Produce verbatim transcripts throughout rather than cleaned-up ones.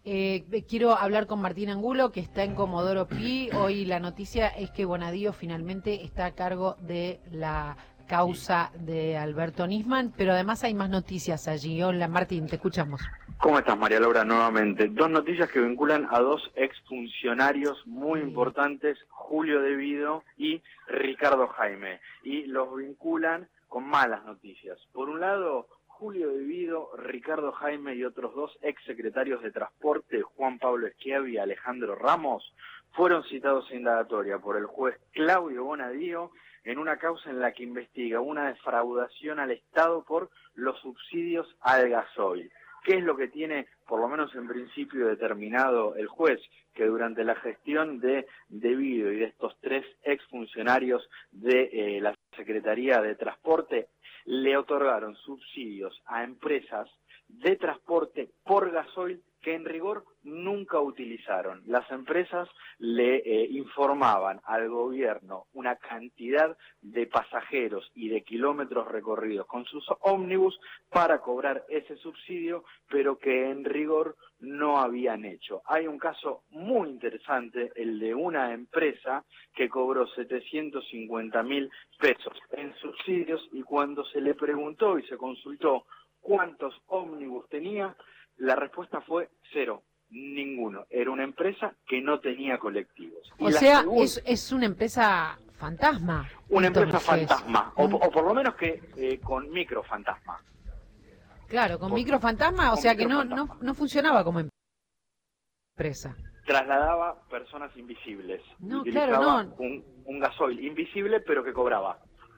Eh, quiero hablar con Martín Angulo, que está en Comodoro Pi. Hoy la noticia es que Bonadío finalmente está a cargo de la causa de Alberto Nisman, pero además hay más noticias allí. Hola Martín, te escuchamos. ¿Cómo estás, María Laura? Nuevamente, dos noticias que vinculan a dos exfuncionarios muy Sí. importantes, Julio De Vido y Ricardo Jaime, y los vinculan con malas noticias. Por un lado, Julio De Vido, Ricardo Jaime y otros dos exsecretarios de Transporte, Juan Pablo Schiavi y Alejandro Ramos, fueron citados a indagatoria por el juez Claudio Bonadío en una causa en la que investiga una defraudación al Estado por los subsidios al gasoil. ¿Qué es lo que tiene, por lo menos en principio, determinado el juez? Que durante la gestión de De Vido y de estos tres exfuncionarios de eh, la Secretaría de Transporte, le otorgaron subsidios a empresas de transporte por gasoil que en rigor nunca utilizaron. Las empresas le eh, informaban al gobierno una cantidad de pasajeros y de kilómetros recorridos con sus ómnibus para cobrar ese subsidio, pero que en rigor no habían hecho. Hay un caso muy interesante, el de una empresa que cobró setecientos cincuenta mil pesos en subsidios, y cuando se le preguntó y se consultó cuántos ómnibus tenía, la respuesta fue cero, ninguno. Era una empresa que no tenía colectivos. O y sea, segunda, es, es una empresa fantasma. Una entonces. empresa fantasma, o, Mm. o por lo menos que eh, con microfantasma. Claro, con Por- microfantasma, o con sea que no, no, microfantasma. no funcionaba como empresa. Trasladaba personas invisibles. No, Utilizaba claro, no. Un, un gasoil invisible, pero que cobraba.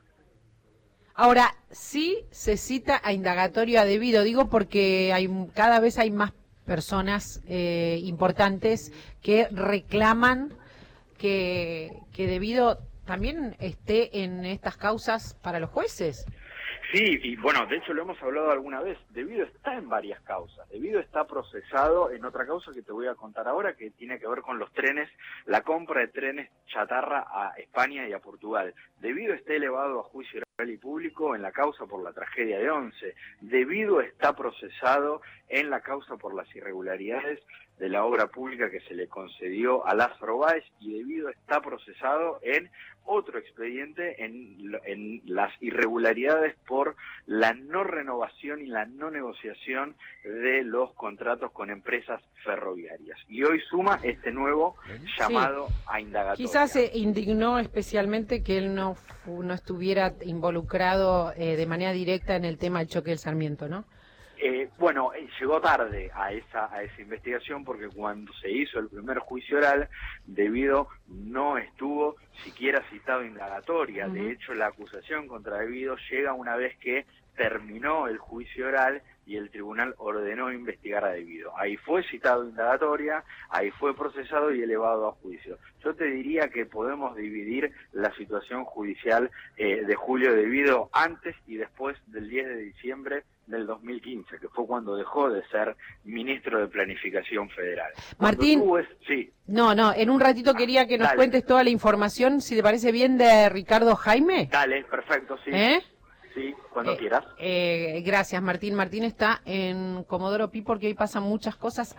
Ahora, sí se cita a indagatorio a De Vido, digo porque hay cada vez hay más personas eh, importantes que reclaman que, que De Vido también esté en estas causas para los jueces. Sí, y bueno, de hecho lo hemos hablado alguna vez. De Vido está en varias causas. De Vido está procesado en otra causa que te voy a contar ahora, que tiene que ver con los trenes, la compra de trenes chatarra a España y a Portugal. De Vido está elevado a juicio oral y público en la causa por la tragedia de Once. De Vido está procesado en la causa por las irregularidades de la obra pública que se le concedió a Lázaro Báez, y De Vido está procesado en otro expediente en, en las irregularidades por la no renovación y la no negociación de los contratos con empresas ferroviarias. Y hoy suma este nuevo llamado sí. a indagatoria. Quizás se indignó especialmente que él no, no estuviera involucrado eh, de manera directa en el tema del choque del Sarmiento, ¿no? Eh, bueno, eh, llegó tarde a esa a esa investigación, porque cuando se hizo el primer juicio oral, De Vido no estuvo siquiera citado a indagatoria. Uh-huh. De hecho, la acusación contra De Vido llega una vez que terminó el juicio oral y el tribunal ordenó investigar a De Vido. Ahí fue citado a indagatoria, ahí fue procesado y elevado a juicio. Yo te diría que podemos dividir la situación judicial eh, de Julio De Vido antes y después del diez de diciembre del dos mil quince, que fue cuando dejó de ser ministro de Planificación Federal. Martín, es, sí. no, no, en un ratito quería que nos Dale. cuentes toda la información, si te parece bien, de Ricardo Jaime. Dale, perfecto, sí. ¿Eh? Sí, cuando eh, quieras. Eh, gracias, Martín. Martín está en Comodoro Pi porque hoy pasan muchas cosas.